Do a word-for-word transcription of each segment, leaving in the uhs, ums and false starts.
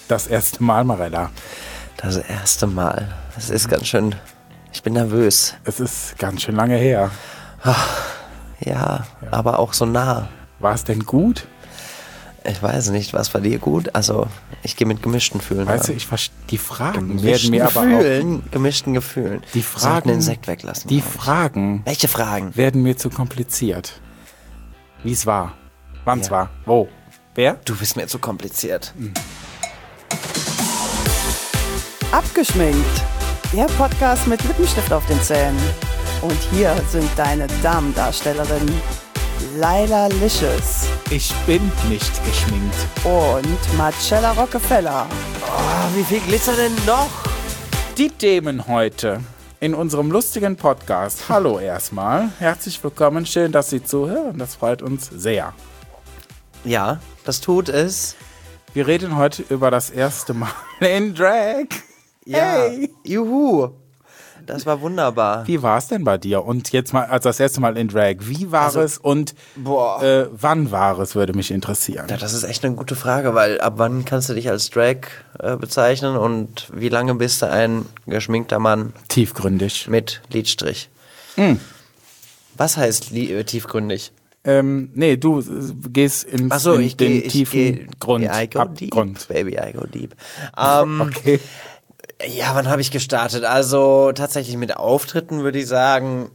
Das erste Mal, Marella. Das erste Mal. Das ist ganz schön. Ich bin nervös. Es ist ganz schön lange her. Ach, ja, ja, aber auch so nah. War es denn gut? Ich weiß nicht, war es bei dir gut? Also, ich gehe mit gemischten Gefühlen. Weißt du, ich verstehe, die Fragen werden mir aber Gefühlen, auch... Gemischten Gefühlen. Die Fragen... den Sekt weglassen. Die Fragen... Welche Fragen? Werden mir zu kompliziert. Wie es war. Wann es ja. war. Wo. Wer? Du bist mir zu kompliziert. Mhm. Abgeschminkt. Der Podcast mit Lippenstift auf den Zähnen. Und hier sind deine Damendarstellerinnen Laila Licious. Ich bin nicht geschminkt. Und Marcella Rockefeller. Oh, wie viel Glitzer denn noch? Die Themen heute in unserem lustigen Podcast. Hallo erstmal. Herzlich willkommen. Schön, dass Sie zuhören. Das freut uns sehr. Ja, das tut es. Wir reden heute über das erste Mal in Drag. Ja, hey. Juhu. Das war wunderbar. Wie war es denn bei dir? Und jetzt mal als das erste Mal in Drag. Wie war also, es und äh, wann war es, würde mich interessieren. Ja, das ist echt eine gute Frage, weil ab wann kannst du dich als Drag äh, bezeichnen und wie lange bist du ein geschminkter Mann? Tiefgründig. Mit Lidstrich. Mhm. Was heißt li- äh, tiefgründig? Ähm, nee, du gehst ins, Ach so, in ich den geh, tiefen ich geh, Grund. Yeah, I go Abgrund. deep, baby, I go deep. Ähm, okay. Ja, wann habe ich gestartet? Also tatsächlich mit Auftritten würde ich sagen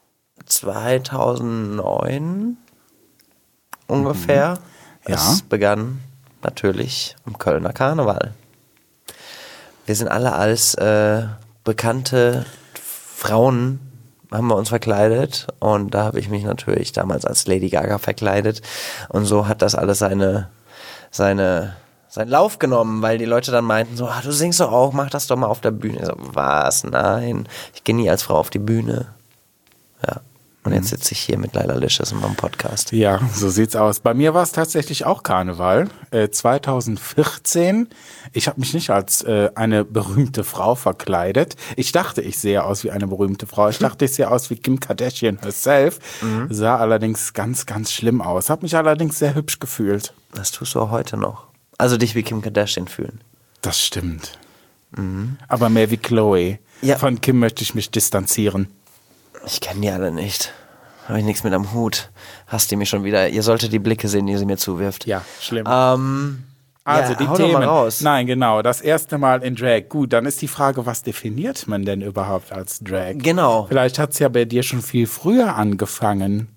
zweitausendneun ungefähr. Mhm. Ja. Es begann natürlich im Kölner Karneval. Wir sind alle als äh, bekannte Frauen haben wir uns verkleidet und da habe ich mich natürlich damals als Lady Gaga verkleidet und so hat das alles seine seine seinen Lauf genommen, weil die Leute dann meinten so, ah, du singst doch auch, mach das doch mal auf der Bühne. Ich so, was? Nein, ich gehe nie als Frau auf die Bühne. Ja, und jetzt sitze ich hier mit Laila Licious in meinem Podcast. Ja, so sieht's aus. Bei mir war es tatsächlich auch Karneval, äh, zweitausendvierzehn. Ich habe mich nicht als äh, eine berühmte Frau verkleidet. Ich dachte, ich sehe aus wie eine berühmte Frau. Ich dachte, ich sehe aus wie Kim Kardashian herself. Mhm. Sah allerdings ganz, ganz schlimm aus. Habe mich allerdings sehr hübsch gefühlt. Das tust du auch heute noch. Also dich wie Kim Kardashian fühlen. Das stimmt. Mhm. Aber mehr wie Chloe. Ja. Von Kim möchte ich mich distanzieren. Ich kenne die alle nicht. Habe ich nichts mit am Hut. Hasst ihr mich schon wieder? Ihr solltet die Blicke sehen, die sie mir zuwirft. Ja, schlimm. Ähm, also ja, die hau Themen. doch mal raus. Nein, genau. Das erste Mal in Drag. Gut, dann ist die Frage, was definiert man denn überhaupt als Drag? Genau. Vielleicht hat es ja bei dir schon viel früher angefangen.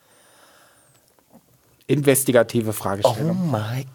Investigative Fragestellung. Oh my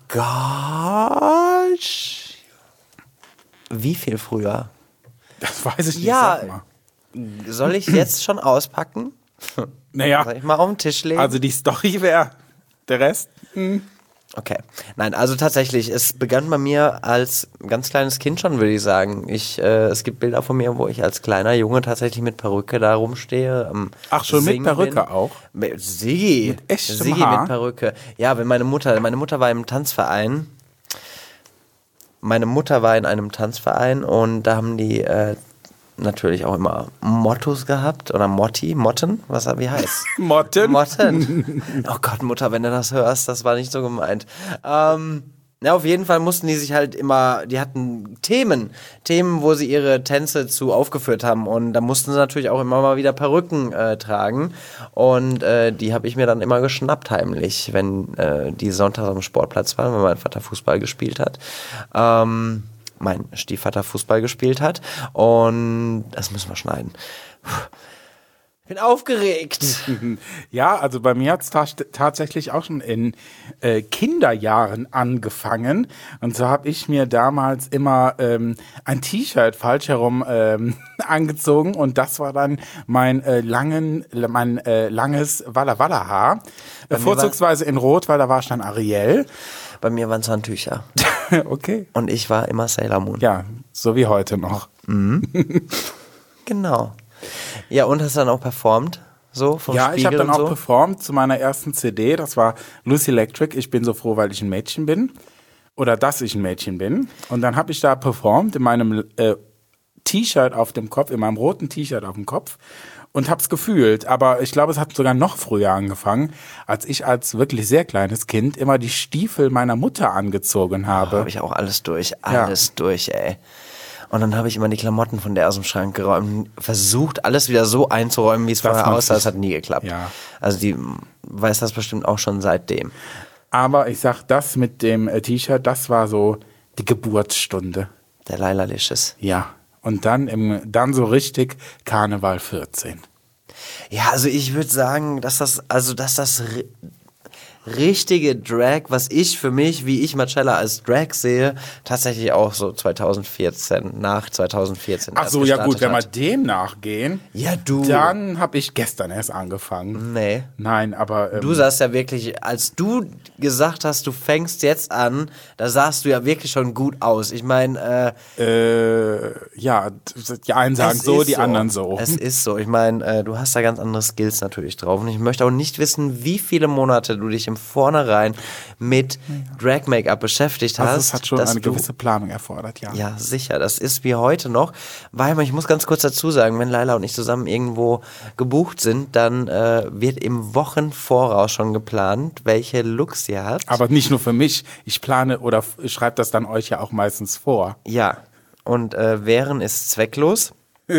gosh. Wie viel früher? Das weiß ich nicht. Ja, sag mal. Soll ich jetzt schon auspacken? Naja. Soll ich mal auf den Tisch legen? Also die Story wäre der Rest. Hm. Okay. Nein, also tatsächlich, es begann bei mir als ganz kleines Kind schon, würde ich sagen. Ich, äh, es gibt Bilder von mir, wo ich als kleiner Junge tatsächlich mit Perücke da rumstehe. Ähm, Ach, schon mit Perücke bin. Auch? Sigi. Mit echtem Sigi Haar? mit Perücke. Ja, wenn meine Mutter, meine Mutter war im Tanzverein. Meine Mutter war in einem Tanzverein und da haben die äh, natürlich auch immer Mottos gehabt oder Motti, Motten, was wie heißt? Motten? Motten. Oh Gott, Mutter, wenn du das hörst, das war nicht so gemeint. Ähm, ja, auf jeden Fall mussten die sich halt immer, die hatten Themen, Themen, wo sie ihre Tänze zu aufgeführt haben und da mussten sie natürlich auch immer mal wieder Perücken äh, tragen und äh, die habe ich mir dann immer geschnappt heimlich, wenn äh, die sonntags am Sportplatz waren, wenn mein Vater Fußball gespielt hat. Ähm, mein Stiefvater Fußball gespielt hat und das müssen wir schneiden. Ich bin aufgeregt. Ja, also bei mir hat es ta- tatsächlich auch schon in äh, Kinderjahren angefangen. Und so habe ich mir damals immer ähm, ein T-Shirt falsch herum ähm, angezogen. Und das war dann mein, äh, langen, mein äh, langes Walla Walla Haar. Äh, vorzugsweise in Rot, weil da war ich dann Ariel. Bei mir waren es Handtücher. Okay. Und ich war immer Sailor Moon. Ja, so wie heute noch. Mhm. Genau. Ja, und hast du dann auch performt? So vom ja, Spiegel ich habe dann und auch so? performt zu meiner ersten C D. Das war Lucy Electric. Ich bin so froh, weil ich ein Mädchen bin. Oder dass ich ein Mädchen bin. Und dann habe ich da performt in meinem äh, T-Shirt auf dem Kopf, in meinem roten T-Shirt auf dem Kopf. und hab's gefühlt. Aber ich glaube, es hat sogar noch früher angefangen, als ich als wirklich sehr kleines Kind immer die Stiefel meiner Mutter angezogen habe. Habe ich auch alles durch, alles ja. durch, ey. Und dann habe ich immer die Klamotten von der aus dem Schrank geräumt, versucht, alles wieder so einzuräumen, wie es vorher aussah. Das hat nie geklappt. Ja. Also die weiß das bestimmt auch schon seitdem. Aber ich sag, das mit dem äh, T-Shirt, das war so die Geburtsstunde. Der Laila-Licious. Ja. Und dann, im, dann so richtig Karneval vierzehn. Ja, also ich würde sagen, dass das, also dass das ri- richtige Drag, was ich für mich, wie ich Marcella als Drag sehe, tatsächlich auch so zwanzig vierzehn, nach zwanzig vierzehn. Ach so, ja gut, wenn wir dem nachgehen, ja, du. dann habe ich gestern erst angefangen. Nee. Nein, aber... Ähm, du sahst ja wirklich, als du gesagt hast, du fängst jetzt an, da sahst du ja wirklich schon gut aus. Ich meine... Äh, äh, ja, die einen sagen so, die so. anderen so. Es ist so. Ich meine, äh, du hast da ganz andere Skills natürlich drauf. Und ich möchte auch nicht wissen, wie viele Monate du dich im Vornherein mit Drag-Make-up beschäftigt hast. Also es hat schon eine du, gewisse Planung erfordert, ja. Ja, sicher. Das ist wie heute noch. Weil, ich muss ganz kurz dazu sagen, wenn Laila und ich zusammen irgendwo gebucht sind, dann äh, wird im Wochenvoraus schon geplant, welche Looks ihr habt. Aber nicht nur für mich. Ich plane oder schreibe das dann euch ja auch meistens vor. Ja. Und äh, Wehren ist zwecklos.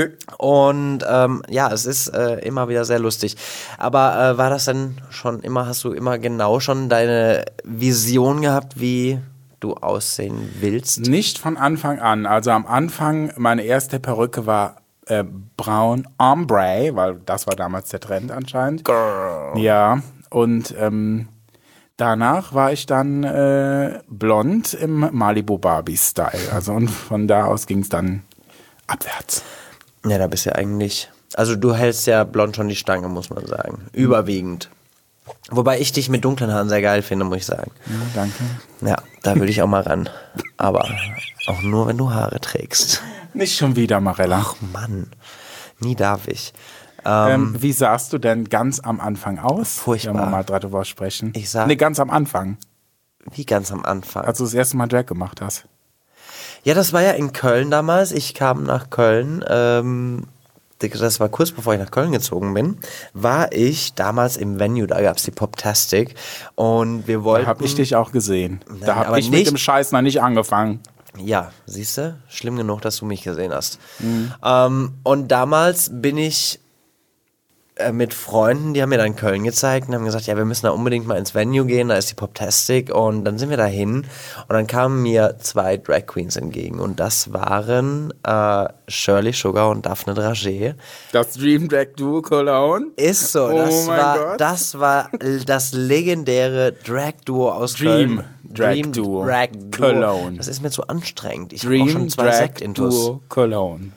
Und ähm, ja, es ist äh, immer wieder sehr lustig. Aber äh, war das denn schon immer, hast du immer genau schon deine Vision gehabt, wie du aussehen willst? Nicht von Anfang an. Also am Anfang, meine erste Perücke war äh, braun Ombre, weil das war damals der Trend anscheinend. Girl. Ja, und ähm, danach war ich dann äh, blond im Malibu Barbie-Style. Also und von da aus ging es dann abwärts. Ja, da bist du ja eigentlich... Also du hältst ja blond schon die Stange, muss man sagen. Überwiegend. Wobei ich dich mit dunklen Haaren sehr geil finde, muss ich sagen. Ja, danke. Ja, da würde ich auch mal ran. Aber auch nur, wenn du Haare trägst. Nicht schon wieder, Marella. Ach Mann, nie darf ich. Ähm, Ähm, wie sahst du denn ganz am Anfang aus? Furchtbar. Wenn wir mal drüber sprechen. Ich sag- Nee, ganz am Anfang. wie ganz am Anfang. Als du das erste Mal Drag gemacht hast. Ja, das war ja in Köln damals. Ich kam nach Köln, ähm, das war kurz bevor ich nach Köln gezogen bin, war ich damals im Venue, da gab's die Poptastic und wir wollten... Da hab ich dich auch gesehen. Nein, da hab aber ich mit nicht- dem Scheiß noch nicht angefangen. Ja, siehst du? Schlimm genug, dass du mich gesehen hast. Mhm. Ähm, und damals bin ich äh, mit Freunden, die haben mir dann Köln gezeigt und haben gesagt, ja, wir müssen da unbedingt mal ins Venue gehen, da ist die Poptastic. Und dann sind wir da hin und dann kamen mir zwei Drag Queens entgegen. Und das waren äh, Shirley Sugar und Daphne Dragé. Das Dream Drag Duo Cologne. Ist so, Oh das, mein war, Gott. das war das legendäre Drag-Duo aus Dream Köln. Drag Duo Drag Duo. Cologne. Das ist mir zu anstrengend. Ich habe auch Dream schon zwei Drag Sektintus. Duo Cologne.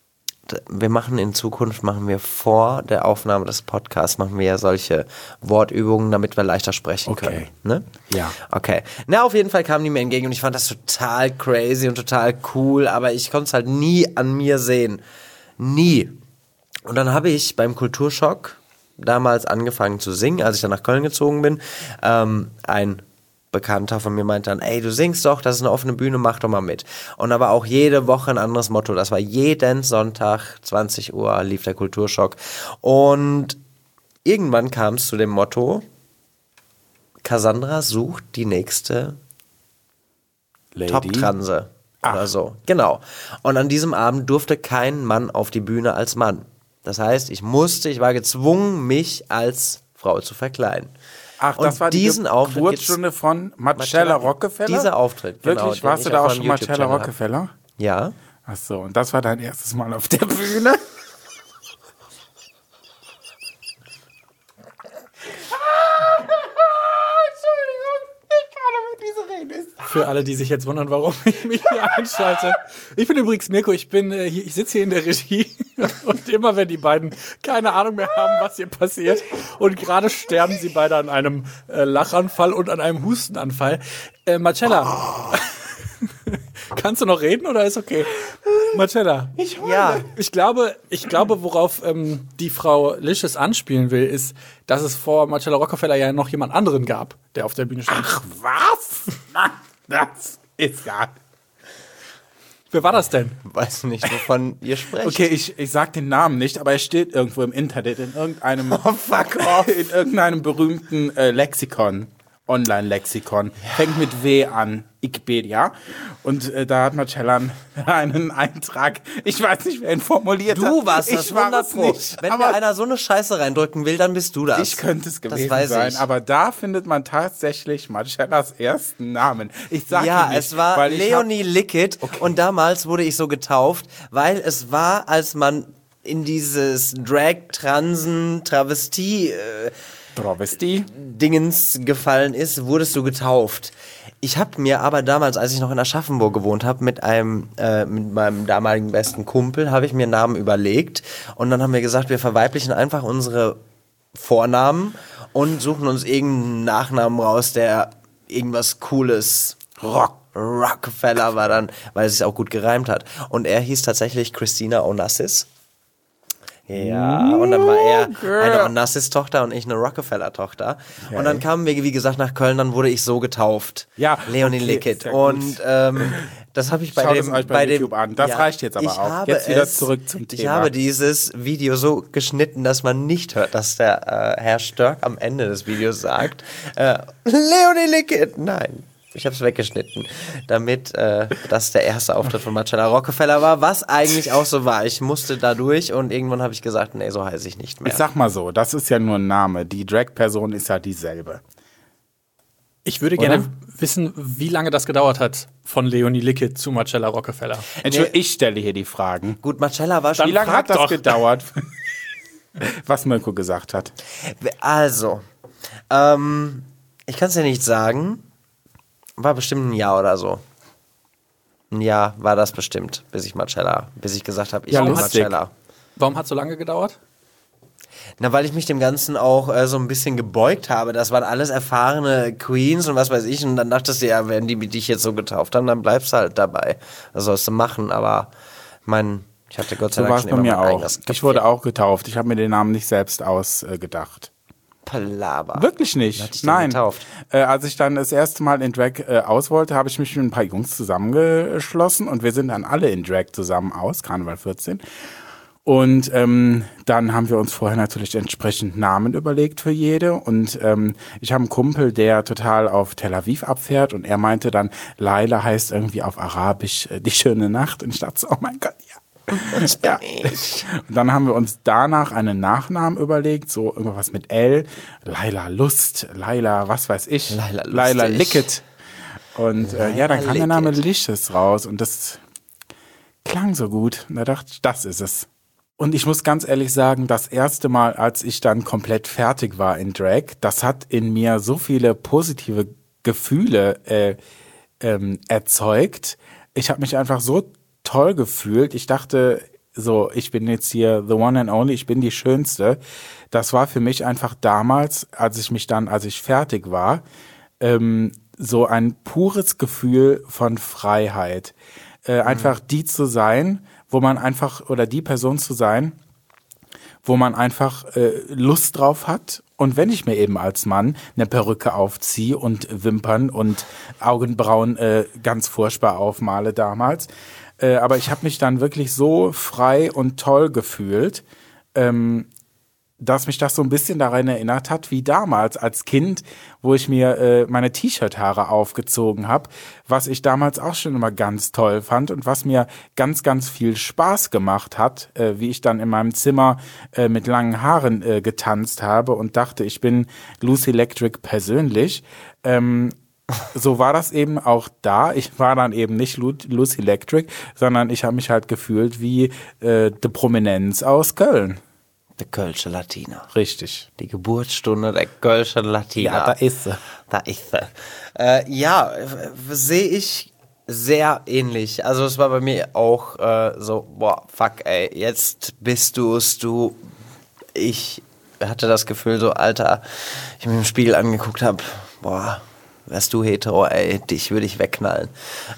Wir machen in Zukunft, machen wir vor der Aufnahme des Podcasts, machen wir ja solche Wortübungen, damit wir leichter sprechen Okay. können. Ne? Ja. Okay. Na, auf jeden Fall kamen die mir entgegen und ich fand das total crazy und total cool, aber ich konnte es halt nie an mir sehen. Nie. Und dann habe ich beim Kulturschock damals angefangen zu singen, als ich dann nach Köln gezogen bin. Ähm, ein Bekannter von mir meinte dann, ey, du singst doch, das ist eine offene Bühne, mach doch mal mit. Und da war auch jede Woche ein anderes Motto. Das war jeden Sonntag, zwanzig Uhr, lief der Kulturschock. Und irgendwann kam es zu dem Motto, Cassandra sucht die nächste Lady. Top-Transe. Ach. Oder so. Genau. Und an diesem Abend durfte kein Mann auf die Bühne als Mann. Das heißt, ich musste, ich war gezwungen, mich als Frau zu verkleiden. Ach, Und das war die diesen Auftritt Geburtsstunde von Marcella Rockefeller? Dieser Auftritt, genau. Wirklich? den Warst ich du da auf auch meinem schon Marcella YouTube-Channel hab. Rockefeller? Ja. Ach so, und das war dein erstes Mal auf der Bühne? Für alle, die sich jetzt wundern, warum ich mich hier einschalte. Ich bin übrigens Mirko, ich bin äh, hier, ich sitze hier in der Regie und immer wenn die beiden keine Ahnung mehr haben, was hier passiert und gerade sterben sie beide an einem äh, Lachanfall und an einem Hustenanfall. Äh, Marcella, kannst du noch reden oder ist okay? Marcella, Ich heule. Ja. ich glaube, ich glaube, worauf ähm, die Frau Licious anspielen will, ist, dass es vor Marcella Rockefeller ja noch jemand anderen gab, der auf der Bühne stand. Ach, was? Na, das ist ja... Wer war das denn? Weiß nicht, wovon ihr sprecht. Okay, ich, ich sag den Namen nicht, aber er steht irgendwo im Internet, in irgendeinem, Oh, fuck off. in irgendeinem berühmten äh, Lexikon, Online-Lexikon. Fängt mit W an, Wikipedia. Und äh, da hat Marcella einen Eintrag, ich weiß nicht, wer ihn formuliert hat. Du warst das ich war hundert es Pro. nicht, Wenn aber mir einer so eine Scheiße reindrücken will, dann bist du das. ich könnte es gewesen weiß sein, ich. aber da findet man tatsächlich Marcellas ersten Namen. Ich sag Ja, ihn nicht, es war weil ich Leonie Lickett und damals wurde ich so getauft, weil es war, als man in dieses Drag, Transen, Travestie äh, hab Travestie. Dingens gefallen ist, wurdest du getauft. Ich habe mir aber damals, als ich noch in Aschaffenburg gewohnt habe, mit einem, äh, mit meinem damaligen besten Kumpel, habe ich mir einen Namen überlegt und dann haben wir gesagt, wir verweiblichen einfach unsere Vornamen und suchen uns irgendeinen Nachnamen raus, der irgendwas Cooles, Rock, Rockefeller war dann, weil es sich auch gut gereimt hat. Und er hieß tatsächlich Christina Onassis. Ja, und dann war er eine Onassis-Tochter und ich eine Rockefeller-Tochter. Und dann kamen wir, wie gesagt, nach Köln, dann wurde ich so getauft. Ja, Leonie okay, Lickett. sehr gut. Und ähm, das habe ich bei Schaut dem... es euch bei dem, YouTube an. Das reicht jetzt aber ich auch. habe Jetzt wieder es, zurück zum Ich Thema. habe dieses Video so geschnitten, dass man nicht hört, dass der äh, Herr Störk am Ende des Videos sagt, äh, Leonie Lickett, nein. Ich habe es weggeschnitten, damit äh, das der erste Auftritt von Marcella Rockefeller war, was eigentlich auch so war. Ich musste da durch und irgendwann habe ich gesagt, nee, so heiße ich nicht mehr. Ich sag mal so, das ist ja nur ein Name. Die Drag-Person ist ja dieselbe. Ich würde gerne wissen, wie lange das gedauert hat von Leonie Lickett zu Marcella Rockefeller. Entschuldigung, ich stelle hier die Fragen. Gut, Marcella war schon... Wie lange frag hat das doch. gedauert? Was Mirko gesagt hat. Also, ähm, ich kann es ja nicht sagen. War bestimmt ein Jahr oder so. Ein Jahr war das bestimmt, bis ich Marcella, bis ich gesagt habe, ich Ja, bin lustig. Marcella. Warum hat es so lange gedauert? Na, weil ich mich dem Ganzen auch äh, so ein bisschen gebeugt habe. Das waren alles erfahrene Queens und was weiß ich. Und dann dachtest du, ja, wenn die dich jetzt so getauft haben, dann bleibst du halt dabei. Das sollst du machen. Aber, mein, ich hatte Gott sei So Dank war es schon bei immer mir mein auch. eigenes Ich wurde auch getauft. Ich habe mir den Namen nicht selbst ausgedacht. Palaber. Wirklich Wer hat nicht. dich denn Nein. getauft? Äh, als ich dann das erste Mal in Drag äh, aus wollte, habe ich mich mit ein paar Jungs zusammengeschlossen und wir sind dann alle in Drag zusammen aus, Karneval vierzehn. Und ähm, dann haben wir uns vorher natürlich entsprechend Namen überlegt für jede. Und ähm, ich habe einen Kumpel, der total auf Tel Aviv abfährt und er meinte dann, Laila heißt irgendwie auf Arabisch äh, die schöne Nacht. Und ich dachte so, oh mein Gott, ja. Ja. Und dann haben wir uns danach einen Nachnamen überlegt, so irgendwas mit L, Laila Lust, Laila, was weiß ich, Laila Lustig. Laila Lickett. Und äh, ja, dann kam der Name Lickett. Licious raus und das klang so gut. Und da dachte ich, das ist es. Und ich muss ganz ehrlich sagen, das erste Mal, als ich dann komplett fertig war in Drag, das hat in mir so viele positive Gefühle äh, ähm, erzeugt. Ich habe mich einfach so toll gefühlt. Ich dachte so, ich bin jetzt hier the one and only, ich bin die Schönste. Das war für mich einfach damals, als ich mich dann, als ich fertig war, ähm, so ein pures Gefühl von Freiheit. Äh, einfach die zu sein, wo man einfach, oder die Person zu sein, wo man einfach äh, Lust drauf hat. Und wenn ich mir eben als Mann eine Perücke aufziehe und Wimpern und Augenbrauen äh, ganz furchtbar aufmale damals, äh, aber ich habe mich dann wirklich so frei und toll gefühlt, ähm, dass mich das so ein bisschen daran erinnert hat, wie damals als Kind, wo ich mir äh, meine T-Shirt-Haare aufgezogen habe, was ich damals auch schon immer ganz toll fand und was mir ganz, ganz viel Spaß gemacht hat, äh, wie ich dann in meinem Zimmer äh, mit langen Haaren äh, getanzt habe und dachte, ich bin Lucy Electric persönlich. Ähm, so war das eben auch da. Ich war dann eben nicht Lu- Lucy Electric, sondern ich habe mich halt gefühlt wie äh, die Prominenz aus Köln. Der Kölsche Latina. Richtig. Die Geburtsstunde der Kölsche Latina. Ja, da ist sie. Da ist sie. Äh, ja, äh, sehe ich sehr ähnlich. Also es war bei mir auch äh, so, boah, fuck, ey, jetzt bist du's, du. Ich hatte das Gefühl so, Alter, ich mir im Spiegel angeguckt habe, boah, wärst du hetero, ey, dich würde ich wegknallen.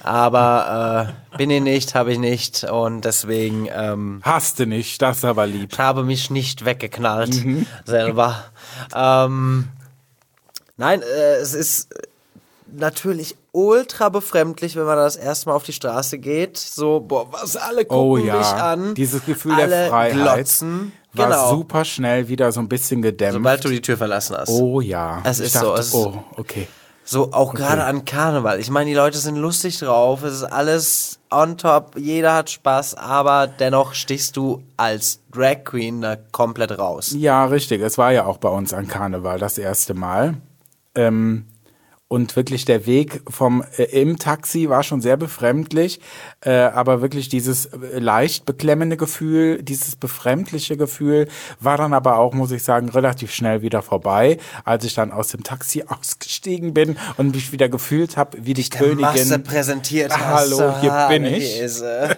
Aber äh, bin ich nicht, habe ich nicht und deswegen ähm, Hast du nicht, das ist aber lieb. ich habe mich nicht weggeknallt selber. Ähm, nein, äh, es ist natürlich ultra befremdlich, wenn man das erste Mal auf die Straße geht. So, boah, was, alle gucken Oh ja, mich an. dieses Gefühl alle der Freiheit glotzen. war Genau. super schnell wieder so ein bisschen gedämpft. Sobald du die Tür verlassen hast. Oh ja. Es Ich ist so, dachte, es- oh, okay. So auch gerade an Karneval. Ich meine, die Leute sind lustig drauf. Es ist alles on top. Jeder hat Spaß. Aber dennoch stichst du als Drag Queen da komplett raus. Ja, richtig. Es war ja auch bei uns an Karneval das erste Mal. Ähm, und wirklich der Weg vom äh, im Taxi war schon sehr befremdlich, äh, aber wirklich dieses äh, leicht beklemmende Gefühl, dieses befremdliche Gefühl war dann aber auch, muss ich sagen, relativ schnell wieder vorbei, als ich dann aus dem Taxi ausgestiegen bin und mich wieder gefühlt habe, wie die Der Königin. Masse präsentiert Ah, hast. hallo, hier Ah, bin hier ich. ist er.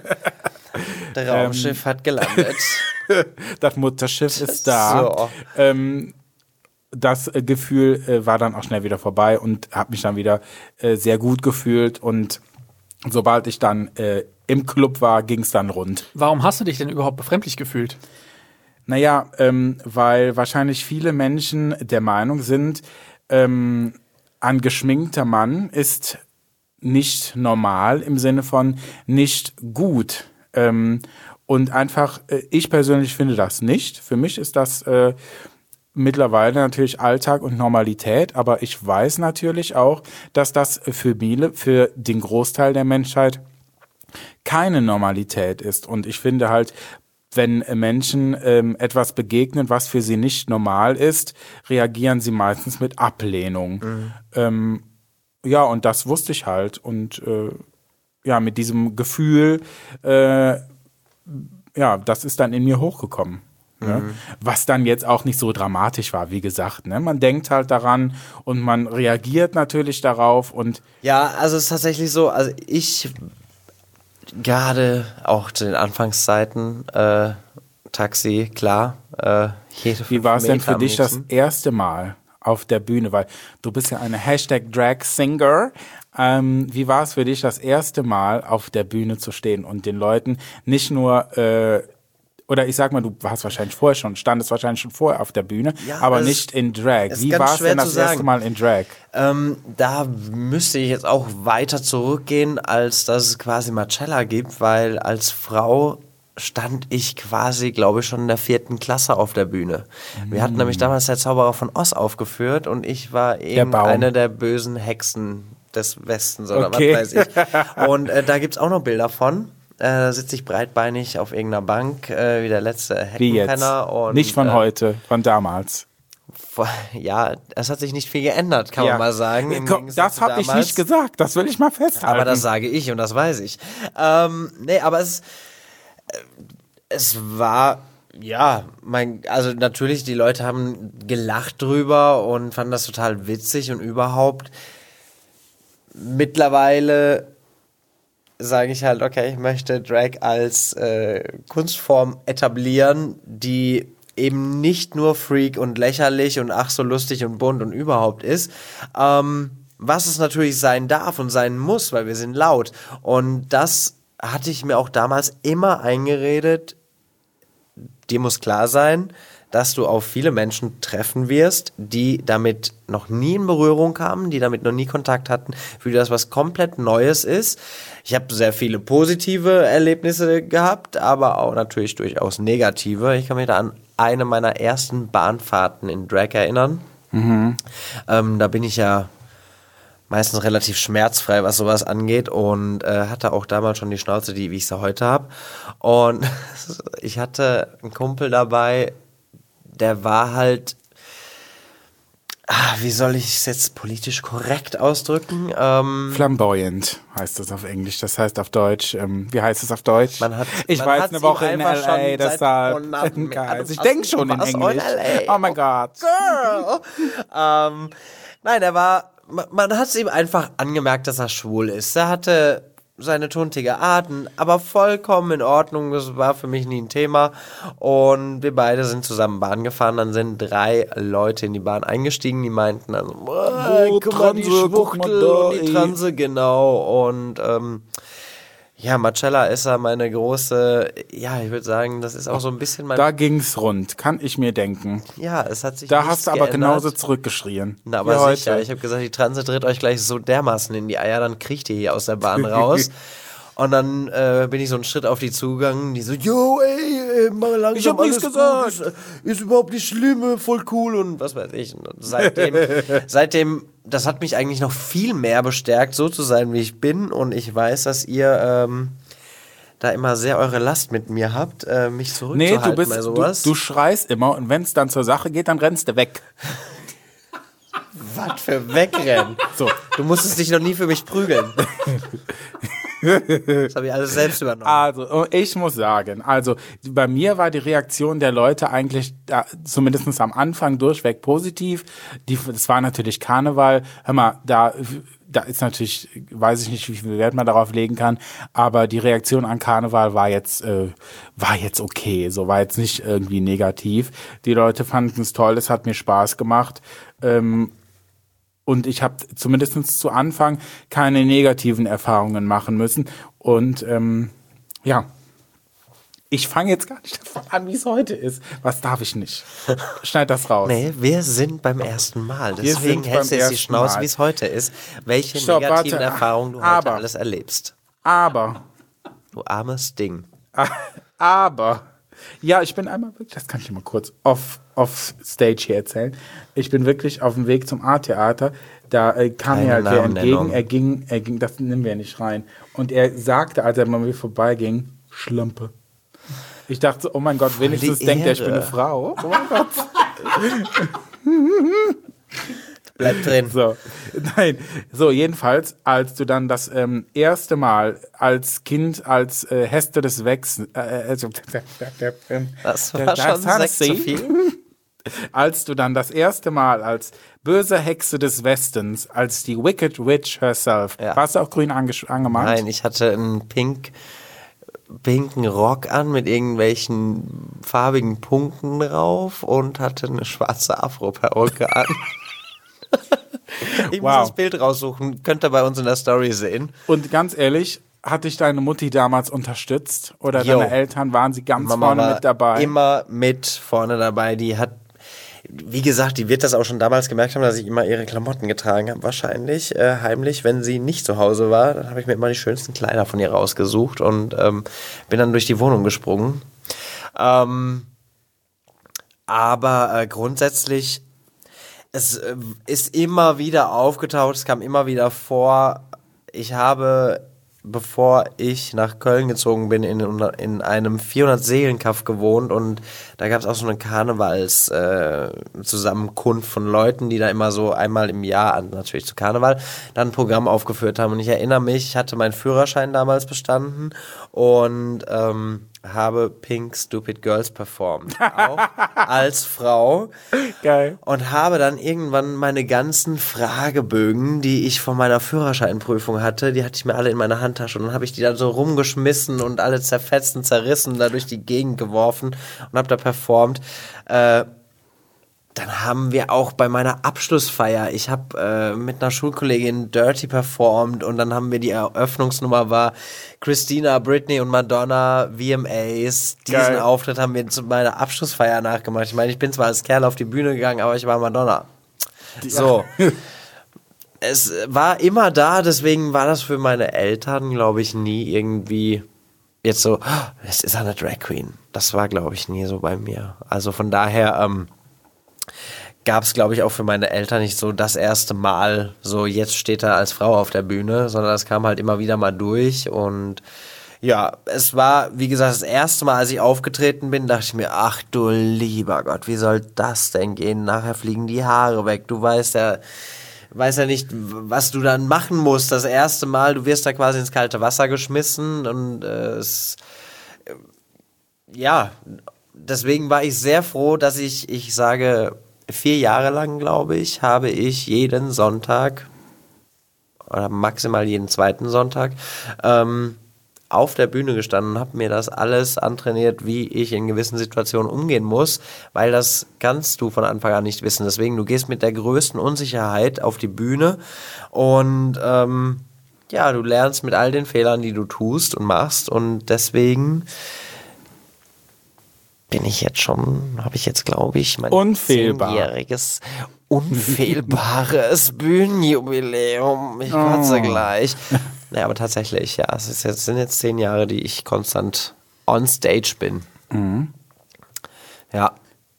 Der Raumschiff hat gelandet. Das Mutterschiff ist da. So. Ähm, das äh, Gefühl äh, war dann auch schnell wieder vorbei und habe mich dann wieder äh, sehr gut gefühlt. Und sobald ich dann äh, im Club war, ging es dann rund. Warum hast du dich denn überhaupt befremdlich gefühlt? Naja, ähm, weil wahrscheinlich viele Menschen der Meinung sind, ähm, ein geschminkter Mann ist nicht normal im Sinne von nicht gut. Ähm, und einfach, äh, ich persönlich finde das nicht. Für mich ist das äh, mittlerweile natürlich Alltag und Normalität, aber ich weiß natürlich auch, dass das für viele, für den Großteil der Menschheit keine Normalität ist. Und ich finde halt, wenn Menschen ähm, etwas begegnen, was für sie nicht normal ist, reagieren sie meistens mit Ablehnung. Mhm. Ähm, ja, und das wusste ich halt. Und äh, ja, mit diesem Gefühl, äh, ja, das ist dann in mir hochgekommen. Ne? Mhm. Was dann jetzt auch nicht so dramatisch war, wie gesagt. Ne? Man denkt halt daran und man reagiert natürlich darauf und Ja, also es ist tatsächlich so, also ich gerade auch zu den Anfangszeiten, äh, Taxi, klar, äh, jede wie war es denn Meter für am dich das liebsten. erste Mal auf der Bühne? Weil du bist ja eine Hashtag Drag Singer. Ähm, wie war es für dich das erste Mal auf der Bühne zu stehen und den Leuten nicht nur äh, oder ich sag mal, du warst wahrscheinlich vorher schon, standest wahrscheinlich schon vorher auf der Bühne, Ja, aber es nicht in Drag. ist Wie ganz war es schwer denn zu das erste sagen. Mal in Drag? Ähm, da müsste ich jetzt auch weiter zurückgehen, als dass es quasi Marcella gibt, weil als Frau stand ich quasi, glaube ich, schon in der vierten Klasse auf der Bühne. Wir hatten nämlich damals der Zauberer von Oz aufgeführt und ich war eben Baum. eine der bösen Hexen des Westens oder Okay. was weiß ich. Und äh, da gibt's auch noch Bilder von. Äh, da sitze ich breitbeinig auf irgendeiner Bank, äh, wie der letzte Wie jetzt? Heckenpenner. Und, Nicht von äh, heute, von damals. Ja, es hat sich nicht viel geändert, kann Ja. man mal sagen. im Komm, Gegensatz das zu habe ich damals. nicht gesagt, das will ich mal festhalten. Aber das sage ich und das weiß ich. Ähm, nee, aber es, äh, es war, ja, mein, also natürlich, die Leute haben gelacht drüber und fanden das total witzig und überhaupt. Mittlerweile sage ich halt, okay, ich möchte Drag als äh, Kunstform etablieren, die eben nicht nur freak und lächerlich und ach so lustig und bunt und überhaupt ist, ähm, was es natürlich sein darf und sein muss, weil wir sind laut. Und das hatte ich mir auch damals immer eingeredet, dir muss klar sein, dass du auf viele Menschen treffen wirst, die damit noch nie in Berührung kamen, die damit noch nie Kontakt hatten, für die das was komplett Neues ist. Ich habe sehr viele positive Erlebnisse gehabt, aber auch natürlich durchaus negative. Ich kann mich da an eine meiner ersten Bahnfahrten in Drag erinnern. Mhm. Ähm, da bin ich ja meistens relativ schmerzfrei, was sowas angeht und äh, hatte auch damals schon die Schnauze, die wie ich sie heute habe. Und ich hatte einen Kumpel dabei, der war halt, ah, wie soll ich es jetzt politisch korrekt ausdrücken? Ähm, Flamboyant heißt das auf Englisch, das heißt auf Deutsch, ähm, wie heißt es auf Deutsch? Man hat- ich man war jetzt hat's eine Woche ihm in einfach L A, schon das seit war Monaten- geil. Ich Was, denke schon in was in Englisch. L A? Oh mein Gott. Girl. ähm, nein, er war, man, man hat es ihm einfach angemerkt, dass er schwul ist. Er hatte seine tuntige Arten, aber vollkommen in Ordnung. Das war für mich nie ein Thema. Und wir beide sind zusammen Bahn gefahren. Dann sind drei Leute in die Bahn eingestiegen, die meinten dann, oh, guck mal, die Transe, guck mal Schwuchtel da, und die ey. Transe, genau. Und ähm, Ja, Marcella ist ja meine große, ja, ich würde sagen, das ist auch so ein bisschen mein... Da ging's rund, kann ich mir denken. Ja, es hat sich Da nichts hast du aber geändert. genauso zurückgeschrien. Na, aber wie sicher. heute. Ich habe gesagt, die Transe dreht euch gleich so dermaßen in die Eier, dann kriegt ihr hier aus der Bahn raus. Und dann äh, bin ich so einen Schritt auf die zugegangen, die so, yo, ey, ey mach langsam, Ich hab nichts alles gesagt. gut, Ist, ist überhaupt nicht schlimm, voll cool und was weiß ich. Und seitdem, seitdem, das hat mich eigentlich noch viel mehr bestärkt, so zu sein, wie ich bin. Und ich weiß, dass ihr ähm, da immer sehr eure Last mit mir habt, äh, mich Nee, zurückzuhalten du bist, bei du, sowas. du schreist immer und wenn es dann zur Sache geht, dann rennst du weg. Was für Wegrennen. So. Du musstest dich noch nie für mich prügeln. Das habe ich alles selbst übernommen. Also, ich muss sagen, also bei mir war die Reaktion der Leute eigentlich da, zumindest am Anfang durchweg positiv. Die, das war natürlich Karneval. Hör mal, da, da ist natürlich, weiß ich nicht, wie viel Wert man darauf legen kann, aber die Reaktion an Karneval war jetzt, äh, war jetzt okay. So war jetzt nicht irgendwie negativ. Die Leute fanden es toll, es hat mir Spaß gemacht. Ähm, Und ich habe zumindest zu Anfang keine negativen Erfahrungen machen müssen. Und ähm, ja, ich fange jetzt gar nicht davon an, wie es heute ist. Was darf ich nicht? Schneid das raus. Nee, wir sind beim ersten Mal. Deswegen sind hältst du beim jetzt die ersten Schnauze, Mal. wie es heute ist. Welche Stopp, negativen warte. Erfahrungen du heute Aber- alles erlebst. Aber, Du armes Ding. aber, ja, ich bin einmal wirklich, das kann ich dir mal kurz off, off Stage hier erzählen. Ich bin wirklich auf dem Weg zum A-Theater. Da äh, kam Keine mir halt wer Namennennung. entgegen, er ging, er ging, das nehmen wir nicht rein. Und er sagte, als er mal mir vorbeiging, Schlampe. Ich dachte, so, oh mein Gott, wenigstens die denkt er, ich bin Ehre. eine Frau. Oh mein Gott. Bleib drin. So, nein. So, jedenfalls, als du dann das ähm, erste Mal als Kind, als äh, Heste des Wechsels, äh, also, Das war schon sechs zu viel. als du dann das erste Mal als böse Hexe des Westens, als die Wicked Witch herself, Ja. warst du auch grün ange angemalt? Nein, ich hatte einen pink, pinken Rock an mit irgendwelchen farbigen Punkten drauf und hatte eine schwarze Afro-Perücke an. Ich muss Wow. das Bild raussuchen, könnt ihr bei uns in der Story sehen. Und ganz ehrlich, hat dich deine Mutti damals unterstützt? Oder Jo. deine Eltern, waren sie ganz Mama vorne war mit dabei? immer mit vorne dabei. Die hat, wie gesagt, die wird das auch schon damals gemerkt haben, dass ich immer ihre Klamotten getragen habe, wahrscheinlich äh, heimlich, wenn sie nicht zu Hause war. Dann habe ich mir immer die schönsten Kleider von ihr rausgesucht und ähm, bin dann durch die Wohnung gesprungen. Ähm, aber äh, grundsätzlich, es äh, ist immer wieder aufgetaucht, es kam immer wieder vor. Ich habe, bevor ich nach Köln gezogen bin, in, in einem vierhundert-Seelen-Kaff gewohnt und da gab es auch so eine Karnevals-Zusammenkunft von Leuten, die da immer so einmal im Jahr, natürlich zu Karneval, dann ein Programm aufgeführt haben. Und ich erinnere mich, ich hatte meinen Führerschein damals bestanden und ähm, habe Pink Stupid Girls performt, auch als Frau. Geil. Und habe dann irgendwann meine ganzen Fragebögen, die ich von meiner Führerscheinprüfung hatte, die hatte ich mir alle in meiner Handtasche und dann habe ich die dann so rumgeschmissen und alle zerfetzt und zerrissen, da durch die Gegend geworfen und habe da performt. Äh, Dann haben wir auch bei meiner Abschlussfeier, ich habe äh, mit einer Schulkollegin Dirty performt und dann haben wir die Eröffnungsnummer war Christina, Britney und Madonna, V M As. Diesen Geil. Auftritt haben wir zu meiner Abschlussfeier nachgemacht. Ich meine, ich bin zwar als Kerl auf die Bühne gegangen, aber ich war Madonna. So. Es war immer da, deswegen war das für meine Eltern, glaube ich, nie irgendwie jetzt so, "Ah, es ist eine Drag Queen." Das war, glaube ich, nie so bei mir. Also von daher, ähm, gab es, glaube ich, auch für meine Eltern nicht so das erste Mal, so jetzt steht er als Frau auf der Bühne, sondern das kam halt immer wieder mal durch und ja, es war, wie gesagt, das erste Mal, als ich aufgetreten bin, dachte ich mir, ach du lieber Gott, wie soll das denn gehen? Nachher fliegen die Haare weg, du weißt ja, weißt ja nicht, was du dann machen musst. Das erste Mal, du wirst da quasi ins kalte Wasser geschmissen und äh, es, äh, ja, deswegen war ich sehr froh, dass ich, ich sage, vier Jahre lang, glaube ich, habe ich jeden Sonntag oder maximal jeden zweiten Sonntag ähm, auf der Bühne gestanden und habe mir das alles antrainiert, wie ich in gewissen Situationen umgehen muss, weil das kannst du von Anfang an nicht wissen. Deswegen, du gehst mit der größten Unsicherheit auf die Bühne und ähm, ja, du lernst mit all den Fehlern, die du tust und machst und deswegen bin ich jetzt schon, habe ich jetzt, glaube ich, mein Unfehlbar. zehnjähriges, unfehlbares Bühnenjubiläum. Ich kotze Oh. gleich. Naja, aber tatsächlich, ja, es ist jetzt, sind jetzt zehn Jahre, die ich konstant on stage bin. Mhm. Ja.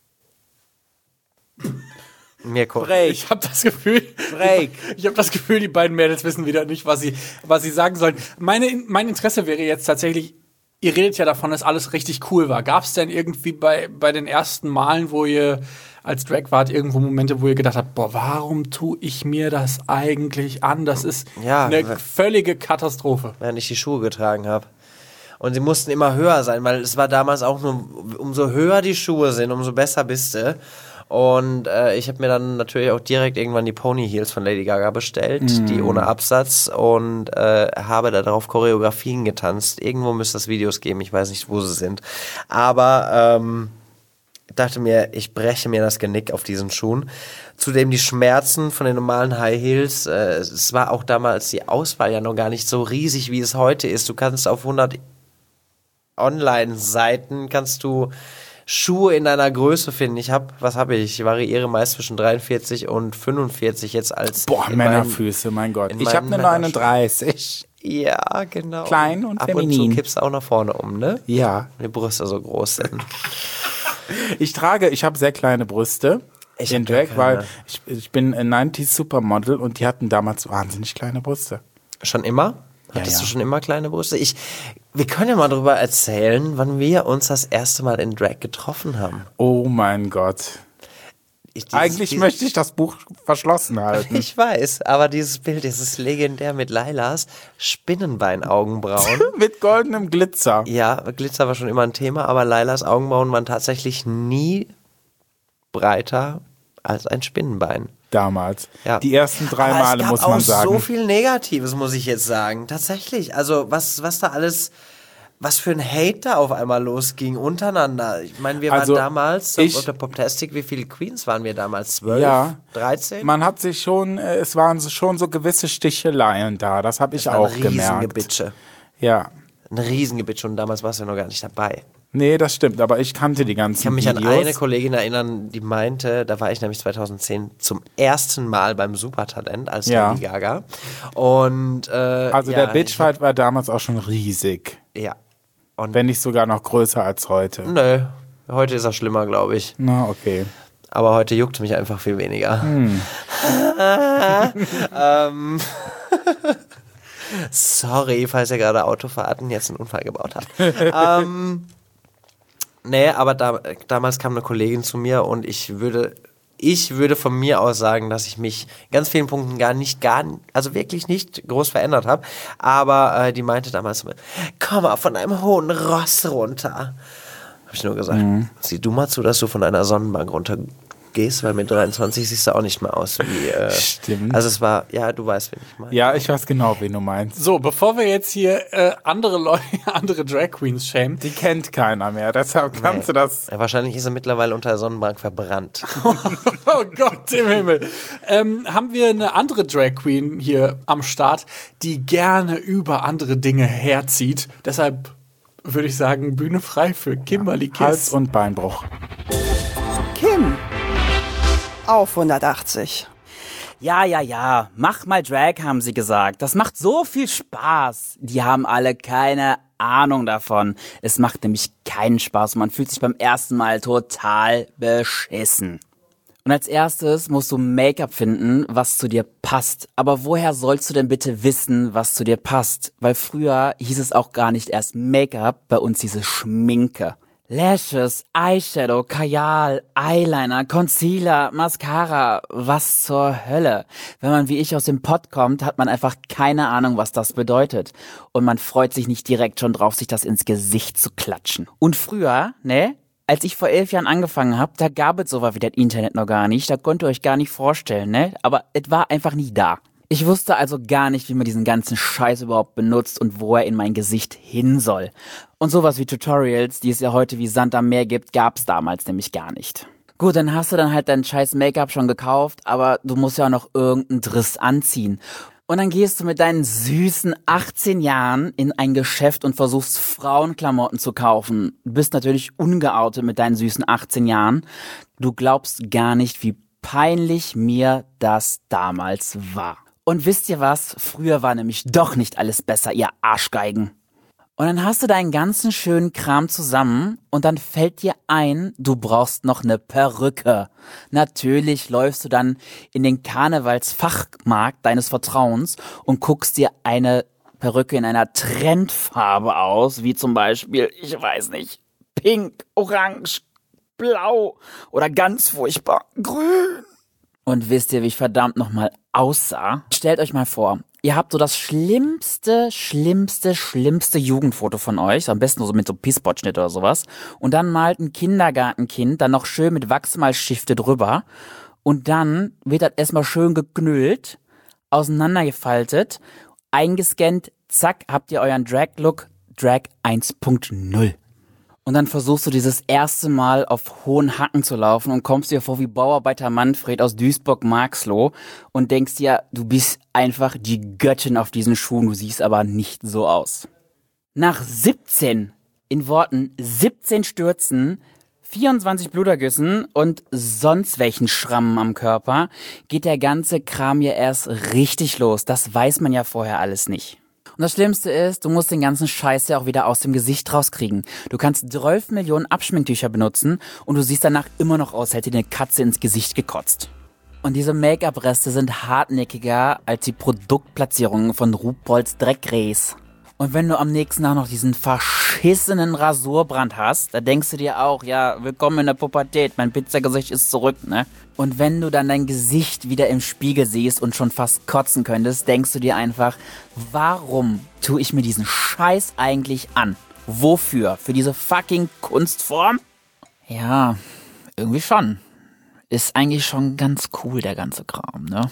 Mirko. Ich habe das Gefühl, Break. ich habe das Gefühl, die beiden Mädels wissen wieder nicht, was sie, was sie sagen sollen. Meine, mein Interesse wäre jetzt tatsächlich, ihr redet ja davon, dass alles richtig cool war. Gab es denn irgendwie bei, bei den ersten Malen, wo ihr als Drag wart, irgendwo Momente, wo ihr gedacht habt, boah, warum tue ich mir das eigentlich an? Das ist Ja, eine w- völlige Katastrophe. Während ich die Schuhe getragen habe. Und sie mussten immer höher sein, weil es war damals auch nur, umso höher die Schuhe sind, umso besser bist du. Und äh, ich habe mir dann natürlich auch direkt irgendwann die Pony Heels von Lady Gaga bestellt, Mm. die ohne Absatz und äh, habe darauf Choreografien getanzt. Irgendwo müsste es Videos geben, ich weiß nicht, wo sie sind. Aber ähm, dachte mir, ich breche mir das Genick auf diesen Schuhen. Zudem die Schmerzen von den normalen High Heels. Äh, es war auch damals die Auswahl ja noch gar nicht so riesig, wie es heute ist. Du kannst auf hundert Online-Seiten kannst du Schuhe in deiner Größe finden. Ich habe, was habe ich? Ich variiere meist zwischen dreiundvierzig und fünfundvierzig jetzt als Boah, in Männerfüße, mein Gott. in Ich habe meinen eine neununddreißig. meinem- Ja, genau. Klein und Ab und feminin. zu kippst du auch nach vorne um, ne? Ja. Wenn die Brüste so groß sind. Ich trage, ich habe sehr kleine Brüste. Ich in hab gar Drag, weil keine. ich, ich bin ein neunziger Supermodel und die hatten damals wahnsinnig kleine Brüste. Schon immer? Ja, Hattest ja. du schon immer kleine Brüste? Ich, wir können ja mal darüber erzählen, wann wir uns das erste Mal in Drag getroffen haben. Oh mein Gott. Ich, dieses- Eigentlich dieses- möchte ich das Buch verschlossen halten. Ich weiß, aber dieses Bild, das ist legendär mit Lailas Spinnenbeinaugenbrauen. Mit goldenem Glitzer. Ja, Glitzer war schon immer ein Thema, aber Lailas Augenbrauen waren tatsächlich nie breiter als ein Spinnenbein. Damals. Ja. Die ersten drei Aber Male, es gab muss man auch sagen. so viel Negatives, muss ich jetzt sagen. Tatsächlich. Also, was, was da alles, was für ein Hate da auf einmal losging untereinander. Ich meine, wir Also, waren damals, ich- auf der Poptastic, wie viele Queens waren wir damals? Zwölf? Ja. dreizehn? Man hat sich schon, äh, es waren so- schon so gewisse Sticheleien da. Das habe ich Das waren auch gemerkt. Riesengebitsche. Ja. Ein Riesengebitsche und damals warst du ja noch gar nicht dabei. Nee, das stimmt, aber ich kannte die ganzen Ich kann mich Videos. an eine Kollegin erinnern, die meinte, da war ich nämlich zweitausendzehn zum ersten Mal beim Supertalent als Ja. Lady Gaga. Und äh, Also ja, der Bitchfight war damals auch schon riesig. ich- Ja. Und Wenn nicht sogar noch größer als heute. nö, heute ist er schlimmer, glaube ich. Na, okay. Aber heute juckt mich einfach viel weniger. ähm, sorry, falls ihr gerade Autofahrten jetzt einen Unfall gebaut habt. ähm, nee, aber da, damals kam eine Kollegin zu mir und ich würde, ich würde von mir aus sagen, dass ich mich in ganz vielen Punkten gar nicht, gar, also wirklich nicht groß verändert habe. Aber äh, die meinte damals zu mir, komm mal von einem hohen Ross runter. Habe ich nur gesagt, sieh du mal zu, dass du von einer Sonnenbank runtergehst, weil mit dreiundzwanzig siehst du auch nicht mehr aus wie... Äh, Stimmt. Also es war, ja, du weißt, wen ich meine. Ja, ich weiß genau, wen du meinst. So, bevor wir jetzt hier äh, andere Leute, andere Drag Queens schämen, Die kennt keiner mehr, deshalb kannst du das. Ja, wahrscheinlich ist er mittlerweile unter der Sonnenbank verbrannt. oh Gott im Himmel, ähm, haben wir eine andere Drag Queen hier am Start, die gerne über andere Dinge herzieht. Deshalb würde ich sagen, Bühne frei für Kimberly Hals- Kiss. und Beinbruch. Kim auf hundertachtzig. Ja, ja, ja, mach mal Drag, haben sie gesagt. Das macht so viel Spaß. Die haben alle keine Ahnung davon. Es macht nämlich keinen Spaß und man fühlt sich beim ersten Mal total beschissen. Und als erstes musst du Make-up finden, was zu dir passt. Aber woher sollst du denn bitte wissen, was zu dir passt? Weil früher hieß es auch gar nicht erst Make-up, bei uns hieß es Schminke. Lashes, Eyeshadow, Kajal, Eyeliner, Concealer, Mascara, was zur Hölle. Wenn man wie ich aus dem Pott kommt, hat man einfach keine Ahnung, was das bedeutet. Und man freut sich nicht direkt schon drauf, sich das ins Gesicht zu klatschen. Und früher, ne? Als ich vor elf Jahren angefangen habe, da gab es sowas wie das Internet noch gar nicht. Da könnt ihr euch gar nicht vorstellen, ne? Aber es war einfach nie da. Ich wusste also gar nicht, wie man diesen ganzen Scheiß überhaupt benutzt und wo er in mein Gesicht hin soll. Und sowas wie Tutorials, die es ja heute wie Sand am Meer gibt, gab's damals nämlich gar nicht. Gut, dann hast du dann halt dein scheiß Make-up schon gekauft, aber du musst ja auch noch irgendeinen Driss anziehen. Und dann gehst du mit deinen süßen achtzehn Jahren in ein Geschäft und versuchst Frauenklamotten zu kaufen. Du bist natürlich ungeoutet mit deinen süßen achtzehn Jahren. Du glaubst gar nicht, wie peinlich mir das damals war. Und wisst ihr was? Früher war nämlich doch nicht alles besser, ihr Arschgeigen. Und dann hast du deinen ganzen schönen Kram zusammen und dann fällt dir ein, du brauchst noch eine Perücke. Natürlich läufst du dann in den Karnevalsfachmarkt deines Vertrauens und guckst dir eine Perücke in einer Trendfarbe aus, wie zum Beispiel, ich weiß nicht, pink, orange, blau oder ganz furchtbar grün. Und wisst ihr, wie ich verdammt nochmal aussah? Stellt euch mal vor, ihr habt so das schlimmste, schlimmste, schlimmste Jugendfoto von euch, am besten so mit so Pisspot-Schnitt oder sowas. Und dann malt ein Kindergartenkind dann noch schön mit Wachsmalstifte drüber. Und dann wird das erstmal schön geknüllt, auseinandergefaltet, eingescannt, zack, habt ihr euren Drag-Look, Drag eins Punkt null. Und dann versuchst du dieses erste Mal auf hohen Hacken zu laufen und kommst dir vor wie Bauarbeiter Manfred aus Duisburg-Marxloh und denkst dir, du bist einfach die Göttin auf diesen Schuhen, du siehst aber nicht so aus. Nach siebzehn, in Worten siebzehn Stürzen, vierundzwanzig Blutergüssen und sonst welchen Schrammen am Körper, geht der ganze Kram ja erst richtig los. Das weiß man ja vorher alles nicht. Und das Schlimmste ist, du musst den ganzen Scheiß ja auch wieder aus dem Gesicht rauskriegen. Du kannst zwölf Millionen Abschminktücher benutzen und du siehst danach immer noch aus, hätte dir eine Katze ins Gesicht gekotzt. Und diese Make-up-Reste sind hartnäckiger als die Produktplatzierungen von RuPaul's Drag Race. Und wenn du am nächsten Tag noch diesen verschissenen Rasurbrand hast, da denkst du dir auch, ja, willkommen in der Pubertät, mein Pizzagesicht ist zurück, ne? Und wenn du dann dein Gesicht wieder im Spiegel siehst und schon fast kotzen könntest, denkst du dir einfach, warum tue ich mir diesen Scheiß eigentlich an? Wofür? Für diese fucking Kunstform? Ja, irgendwie schon. Ist eigentlich schon ganz cool, der ganze Kram, ne?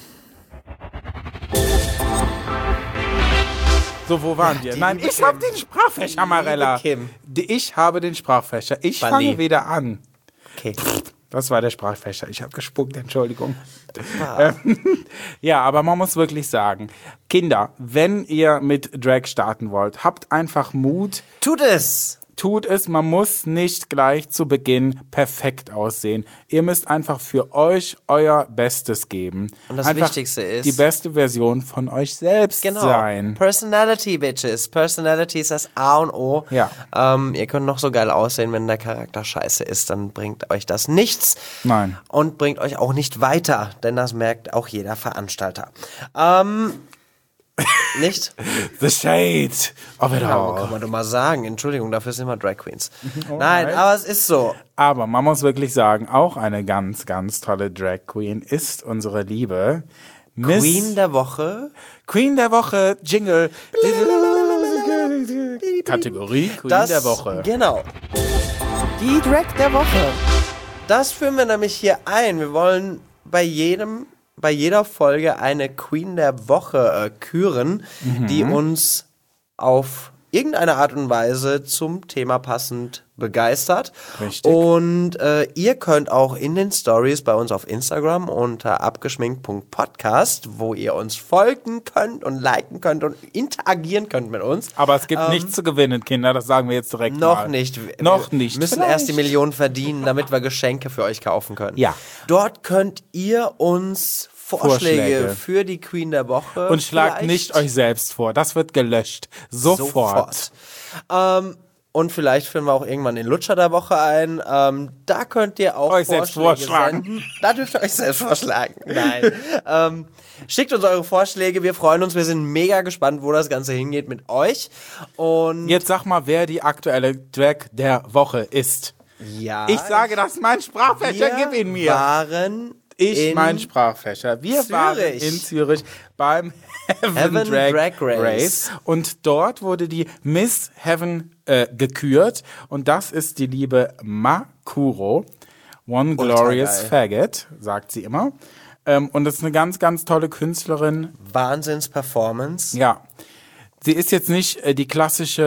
So, wo waren wir? Nein, ich habe den Sprachfächer, Marella. Kim. Ich habe den Sprachfächer. Ich Bali. fange wieder an. Okay. Das war der Sprachfächer. Ich habe gespuckt, Entschuldigung. Ähm, ja, aber man muss wirklich sagen, Kinder, wenn ihr mit Drag starten wollt, habt einfach Mut. Tut es! Tut es, man muss nicht gleich zu Beginn perfekt aussehen. Ihr müsst einfach für euch euer Bestes geben. Und das einfach Wichtigste ist, die beste Version von euch selbst genau. sein. Personality, Bitches. Personality ist das A und O. Ja. Ähm, ihr könnt noch so geil aussehen, wenn der Charakter scheiße ist, dann bringt euch das nichts. Nein. Und bringt euch auch nicht weiter, denn das merkt auch jeder Veranstalter. Ähm... Nicht? The Shade of it Genau, all. kann man doch mal sagen. Entschuldigung, dafür sind wir Drag Queens. Nein, aber es ist so. Aber man muss wirklich sagen, auch eine ganz, ganz tolle Drag Queen ist unsere liebe Miss Queen der Woche. Queen der Woche, Jingle. Kategorie Queen Das, der Woche. Genau. Die Drag der Woche. Das führen wir nämlich hier ein. Wir wollen bei jedem, bei jeder Folge eine Queen der Woche äh, küren, Mhm. die uns auf irgendeine Art und Weise zum Thema passend begeistert. Richtig. Und äh, ihr könnt auch in den Stories bei uns auf Instagram unter abgeschminkt Punkt podcast, wo ihr uns folgen könnt und liken könnt und interagieren könnt mit uns. Aber es gibt Ähm, nichts zu gewinnen, Kinder, das sagen wir jetzt direkt Noch mal. nicht. Noch Wir nicht. müssen Vielleicht. erst die Millionen verdienen, damit wir Geschenke für euch kaufen können. Ja. Dort könnt ihr uns Vorschläge, Vorschläge. für die Queen der Woche. Und schlagt vielleicht nicht euch selbst vor. Das wird gelöscht. Sofort. sofort. Ähm, und vielleicht führen wir auch irgendwann den Lutscher der Woche ein. Ähm, da könnt ihr auch Euch selbst Vorschläge vorschlagen. senden. Da dürft ihr euch selbst vorschlagen. Nein. ähm, schickt uns eure Vorschläge. Wir freuen uns. Wir sind mega gespannt, wo das Ganze hingeht mit euch. Und Jetzt sag mal, wer die aktuelle Drag der Woche ist. ja, Ich sage, das ist mein Sprachfächer, wir gib ihn mir. waren Ich, in mein Sprachfächer. Wir Zürich. waren in Zürich beim Heaven, Heaven Drag, Drag Race. Race. Und dort wurde die Miss Heaven äh, gekürt. Und das ist die liebe Makuro. One Glorious Faggot, sagt sie immer. Ähm, und das ist eine ganz, ganz tolle Künstlerin. Wahnsinns-Performance. Ja. Sie ist jetzt nicht äh, die klassische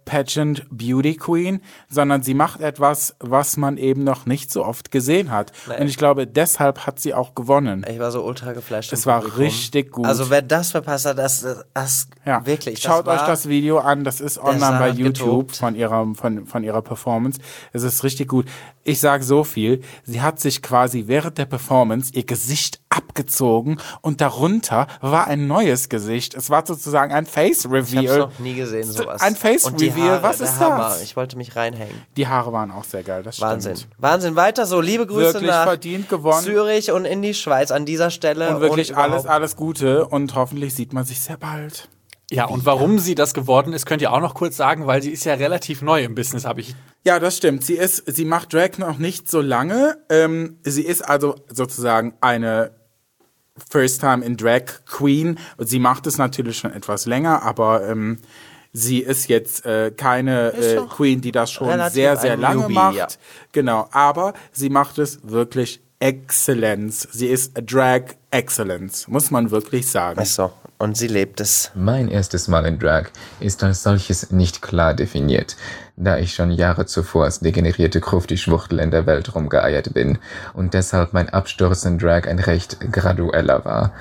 Pageant Beauty Queen, sondern sie macht etwas, was man eben noch nicht so oft gesehen hat. Nein. Und ich glaube, deshalb hat sie auch gewonnen. Ich war so ultra geflasht. Es im war Publikum. richtig gut. Also wer das verpasst hat, das, das Ja, wirklich. Schaut das euch war, das Video an, das ist online Saal bei hat YouTube getobt. von ihrer, von, von ihrer Performance. Es ist richtig gut. Ich sage so viel, sie hat sich quasi während der Performance ihr Gesicht abgezogen und darunter war ein neues Gesicht. Es war sozusagen ein Face Reveal. Ich hab's noch nie gesehen, sowas. Ein Face Und die Reveal, Haare, was der ist Hammer. das? Ich wollte mich reinhängen. Die Haare waren auch sehr geil, das Wahnsinn. stimmt. Wahnsinn, weiter so. Liebe Grüße Wirklich nach verdient gewonnen. Zürich und in die Schweiz an dieser Stelle. Und wirklich überhaupt. alles, alles Gute und hoffentlich sieht man sich sehr bald. Ja, und warum sie das geworden ist, könnt ihr auch noch kurz sagen, weil sie ist ja relativ neu im Business, habe ich. Ja, das stimmt. Sie ist, sie macht Drag noch nicht so lange. Ähm, sie ist also sozusagen eine First Time in Drag Queen. Sie macht es natürlich schon etwas länger, aber ähm, sie ist jetzt äh, keine äh, Queen, die das schon relativ sehr, sehr ein lange Newbie, macht. ja. Genau, aber sie macht es wirklich Exzellenz. Sie ist Drag Excellence, muss man wirklich sagen. Ist so. Und sie lebt es. Mein erstes Mal in Drag ist als solches nicht klar definiert, da ich schon Jahre zuvor als degenerierte Grufti-Schwuchtel in der Welt rumgeeiert bin und deshalb mein Absturz in Drag ein recht gradueller war,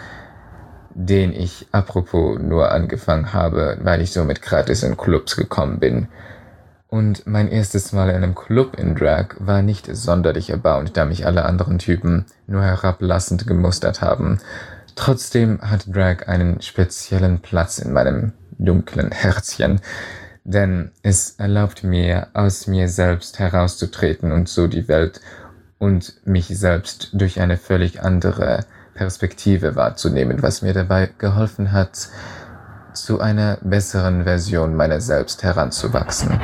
den ich apropos nur angefangen habe, weil ich somit gratis in Clubs gekommen bin. Und mein erstes Mal in einem Club in Drag war nicht sonderlich erbauend, da mich alle anderen Typen nur herablassend gemustert haben. Trotzdem hat Drag einen speziellen Platz in meinem dunklen Herzchen, denn es erlaubt mir, aus mir selbst herauszutreten und so die Welt und mich selbst durch eine völlig andere Perspektive wahrzunehmen, was mir dabei geholfen hat, zu einer besseren Version meiner selbst heranzuwachsen.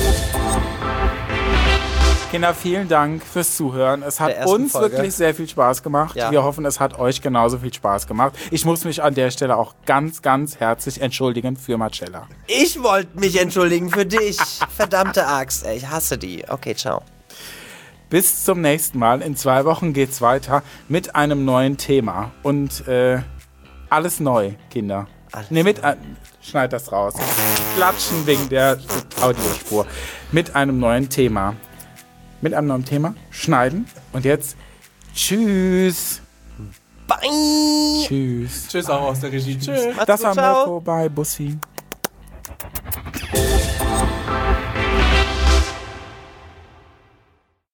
Kinder, vielen Dank fürs Zuhören. Es Der hat ersten uns Folge. wirklich sehr viel Spaß gemacht. Ja. Wir hoffen, es hat euch genauso viel Spaß gemacht. Ich muss mich an der Stelle auch ganz, ganz herzlich entschuldigen für Marcella. Ich wollte mich entschuldigen für dich. Verdammte Axt, ey. Ich hasse die. Okay, ciao. Bis zum nächsten Mal. In zwei Wochen geht's weiter mit einem neuen Thema. Und äh, alles neu, Kinder. Alles nee, mit, äh, schneid das raus. Klatschen wegen der Audiospur. Mit einem neuen Thema. Mit einem neuen Thema. Schneiden. Und jetzt tschüss. Bye. Tschüss. Tschüss auch aus der Regie. Tschüss. Macht's Das gut, war ciao. Mirko bei Bussi.